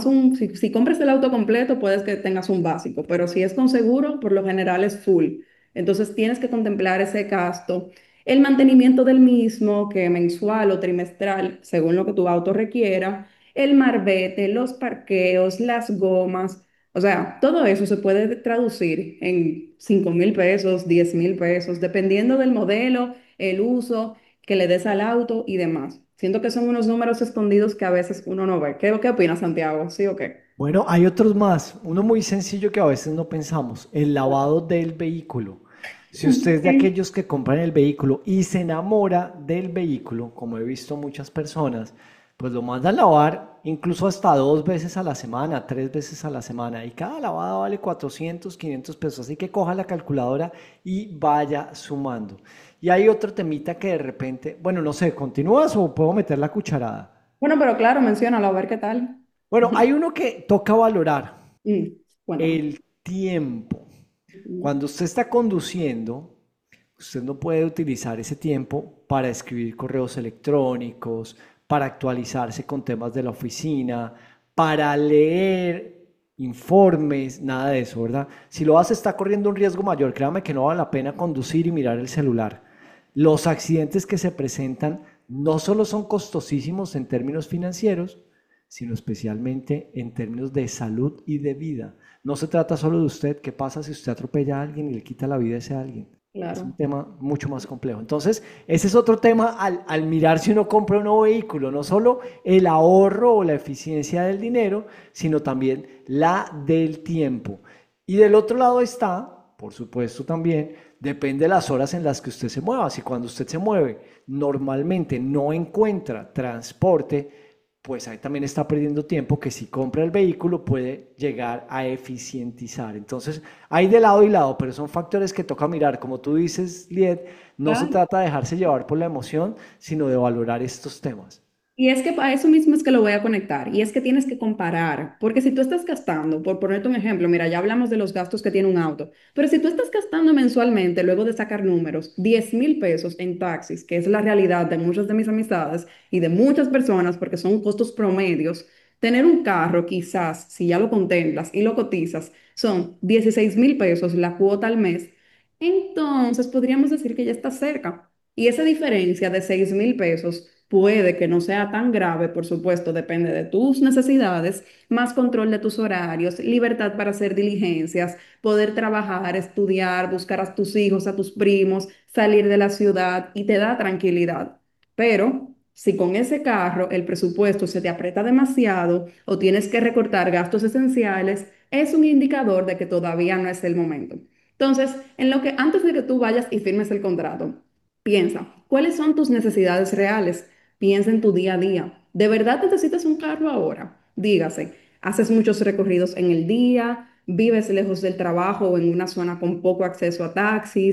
si compras el auto completo, puedes que tengas un básico, pero si es con seguro, por lo general es full. Entonces tienes que contemplar ese gasto. El mantenimiento del mismo, que mensual o trimestral, según lo que tu auto requiera, el marbete, los parqueos, las gomas. O sea, todo eso se puede traducir en 5.000 pesos, 10.000 pesos, dependiendo del modelo, el uso que le des al auto y demás. Siento que son unos números escondidos que a veces uno no ve. ¿Qué opinas, Santiago? ¿Sí o qué? Bueno, hay otros más. Uno muy sencillo que a veces no pensamos, el lavado del vehículo. Si usted es de Sí. aquellos que compran el vehículo y se enamora del vehículo, como he visto muchas personas, pues lo mandan a lavar incluso hasta 2 veces a la semana, 3 veces a la semana, y cada lavada vale 400, 500 pesos, así que coja la calculadora y vaya sumando. Y hay otro temita que de repente, bueno, no sé, ¿continúas o puedo meter la cucharada? Bueno, pero claro, menciónalo, a ver qué tal. Bueno, hay uno que toca valorar, Cuéntame. el tiempo. Cuando usted está conduciendo, usted no puede utilizar ese tiempo para escribir correos electrónicos, para actualizarse con temas de la oficina, para leer informes, nada de eso, ¿verdad? Si lo hace, está corriendo un riesgo mayor. Créame que no vale la pena conducir y mirar el celular. Los accidentes que se presentan no solo son costosísimos en términos financieros, sino especialmente en términos de salud y de vida. No se trata solo de usted. ¿Qué pasa si usted atropella a alguien y le quita la vida a ese alguien? Es un Claro. tema mucho más complejo. Entonces, ese es otro tema al mirar si uno compra un nuevo vehículo, no solo el ahorro o la eficiencia del dinero, sino también la del tiempo. Y del otro lado está, por supuesto también, depende de las horas en las que usted se mueva. Si cuando usted se mueve normalmente no encuentra transporte, pues ahí también está perdiendo tiempo que si compra el vehículo puede llegar a eficientizar. Entonces, hay de lado y lado, pero son factores que toca mirar. Como tú dices, Liet, no se Claro. trata de dejarse llevar por la emoción, sino de valorar estos temas. Y es que a eso mismo es que lo voy a conectar. Y es que tienes que comparar. Porque si tú estás gastando, por ponerte un ejemplo, mira, ya hablamos de los gastos que tiene un auto. Pero si tú estás gastando mensualmente, luego de sacar números, 10.000 pesos en taxis, que es la realidad de muchas de mis amistades y de muchas personas, porque son costos promedios, tener un carro, quizás, si ya lo contemplas y lo cotizas, son 16.000 pesos la cuota al mes. Entonces podríamos decir que ya está cerca. Y esa diferencia de 6.000 pesos puede que no sea tan grave, por supuesto, depende de tus necesidades, más control de tus horarios, libertad para hacer diligencias, poder trabajar, estudiar, buscar a tus hijos, a tus primos, salir de la ciudad y te da tranquilidad. Pero si con ese carro el presupuesto se te aprieta demasiado o tienes que recortar gastos esenciales, es un indicador de que todavía no es el momento. Entonces, en lo que antes de que tú vayas y firmes el contrato, piensa, ¿cuáles son tus necesidades reales? Piensa en tu día a día. ¿De verdad necesitas un carro ahora? Dígase, haces muchos recorridos en el día, vives lejos del trabajo o en una zona con poco acceso a taxis,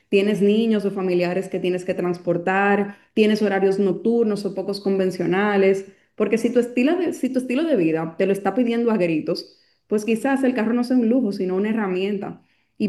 tienes niños o familiares que tienes que transportar, tienes horarios nocturnos o pocos convencionales, porque si tu estilo de vida te lo está pidiendo a gritos, pues quizás el carro no sea un lujo, sino una herramienta.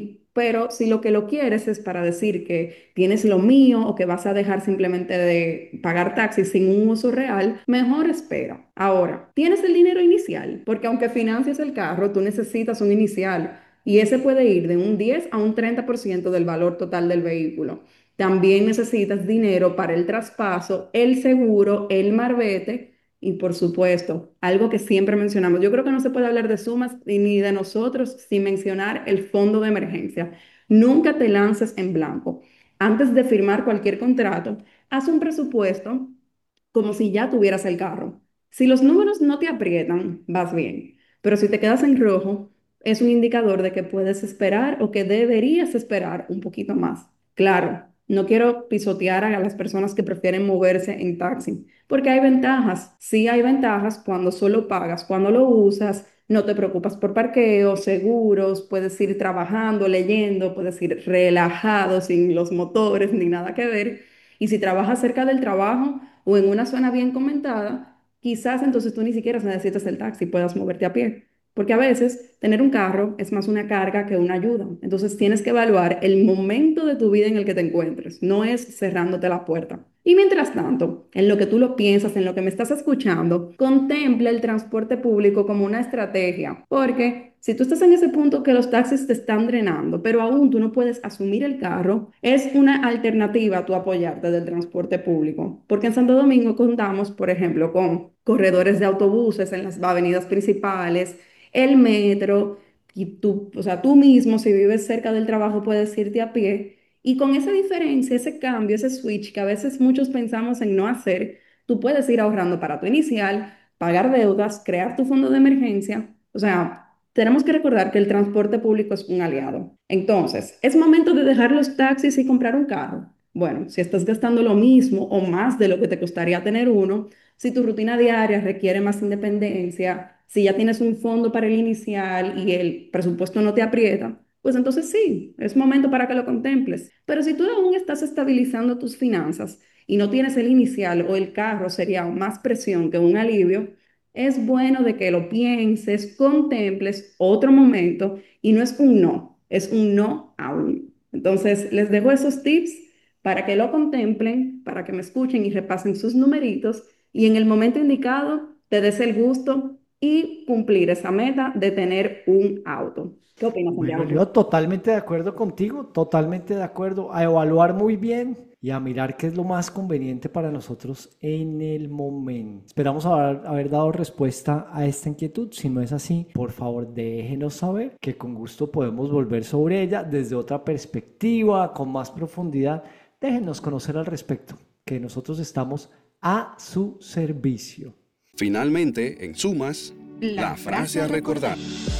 Pero si lo que lo quieres es para decir que tienes lo mío o que vas a dejar simplemente de pagar taxis sin un uso real, mejor espera. Ahora, tienes el dinero inicial, porque aunque financies el carro, tú necesitas un inicial y ese puede ir de un 10 a un 30% del valor total del vehículo. También necesitas dinero para el traspaso, el seguro, el marbete y por supuesto, algo que siempre mencionamos. Yo creo que no se puede hablar de sumas ni de nosotros sin mencionar el fondo de emergencia. Nunca te lances en blanco. Antes de firmar cualquier contrato, haz un presupuesto como si ya tuvieras el carro. Si los números no te aprietan, vas bien. Pero si te quedas en rojo, es un indicador de que puedes esperar o que deberías esperar un poquito más. Claro, no quiero pisotear a las personas que prefieren moverse en taxi, porque hay ventajas. Sí hay ventajas cuando solo pagas, cuando lo usas, no te preocupas por parqueo, seguros, puedes ir trabajando, leyendo, puedes ir relajado, sin los motores ni nada que ver. Y si trabajas cerca del trabajo o en una zona bien comentada, quizás entonces tú ni siquiera necesitas el taxi, puedas moverte a pie. Porque a veces tener un carro es más una carga que una ayuda. Entonces tienes que evaluar el momento de tu vida en el que te encuentres. No es cerrándote la puerta. Y mientras tanto, en lo que tú lo piensas, en lo que me estás escuchando, contempla el transporte público como una estrategia. Porque si tú estás en ese punto que los taxis te están drenando, pero aún tú no puedes asumir el carro, es una alternativa a tú apoyarte del transporte público. Porque en Santo Domingo contamos, por ejemplo, con corredores de autobuses en las avenidas principales, el metro, y tú, o sea, tú mismo, si vives cerca del trabajo, puedes irte a pie. Y con esa diferencia, ese cambio, ese switch que a veces muchos pensamos en no hacer, tú puedes ir ahorrando para tu inicial, pagar deudas, crear tu fondo de emergencia. O sea, tenemos que recordar que el transporte público es un aliado. Entonces, ¿es momento de dejar los taxis y comprar un carro? Bueno, si estás gastando lo mismo o más de lo que te costaría tener uno, si tu rutina diaria requiere más independencia, si ya tienes un fondo para el inicial y el presupuesto no te aprieta, pues entonces sí, es momento para que lo contemples. Pero si tú aún estás estabilizando tus finanzas y no tienes el inicial o el carro sería más presión que un alivio, es bueno de que lo pienses, contemples otro momento y no es un no, es un no aún. Entonces, les dejo esos tips para que lo contemplen, para que me escuchen y repasen sus numeritos y en el momento indicado te des el gusto y cumplir esa meta de tener un auto. ¿Qué opinas, Bueno, Santiago? yo totalmente de acuerdo contigo, totalmente de acuerdo. A evaluar muy bien y a mirar qué es lo más conveniente para nosotros en el momento. Esperamos haber dado respuesta a esta inquietud. Si no es así, por favor déjenos saber que con gusto podemos volver sobre ella desde otra perspectiva, con más profundidad. Déjenos conocer al respecto, que nosotros estamos a su servicio. Finalmente, en sumas, la frase a recordar.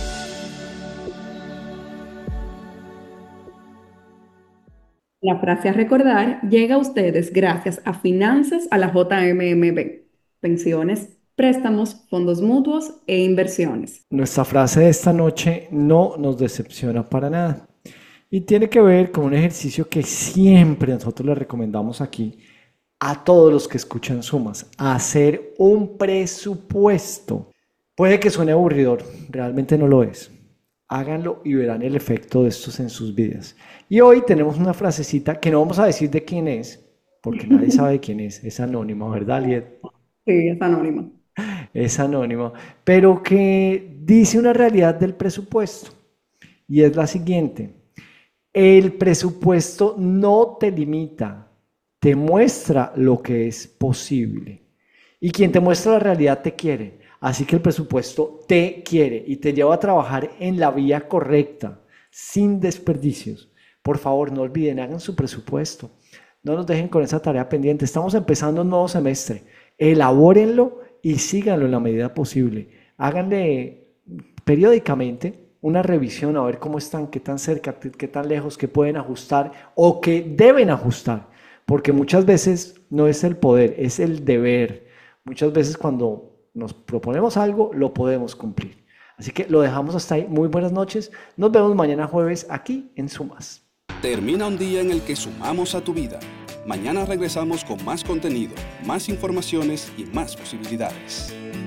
La frase a recordar llega a ustedes gracias a Finanzas a la JMMB, pensiones, préstamos, fondos mutuos e inversiones. Nuestra frase de esta noche no nos decepciona para nada y tiene que ver con un ejercicio que siempre nosotros le recomendamos aquí a todos los que escuchan Sumas: hacer un presupuesto. Puede que suene aburridor, realmente no lo es. Háganlo y verán el efecto de estos en sus vidas. Y hoy tenemos una frasecita que no vamos a decir de quién es, porque nadie sabe de quién es anónima, ¿verdad, Liet? Sí, es anónima. Es anónima, pero que dice una realidad del presupuesto y es la siguiente: el presupuesto no te limita, te muestra lo que es posible. Y quien te muestra la realidad te quiere. Así que el presupuesto te quiere y te lleva a trabajar en la vía correcta, sin desperdicios. Por favor, no olviden, hagan su presupuesto. No nos dejen con esa tarea pendiente. Estamos empezando un nuevo semestre. Elabórenlo y síganlo en la medida posible. Háganle periódicamente una revisión a ver cómo están, qué tan cerca, qué tan lejos, qué pueden ajustar o qué deben ajustar. Porque muchas veces no es el poder, es el deber. Muchas veces cuando nos proponemos algo, lo podemos cumplir. Así que lo dejamos hasta ahí. Muy buenas noches. Nos vemos mañana jueves aquí en Sumas. Termina un día en el que sumamos a tu vida. Mañana regresamos con más contenido, más informaciones y más posibilidades.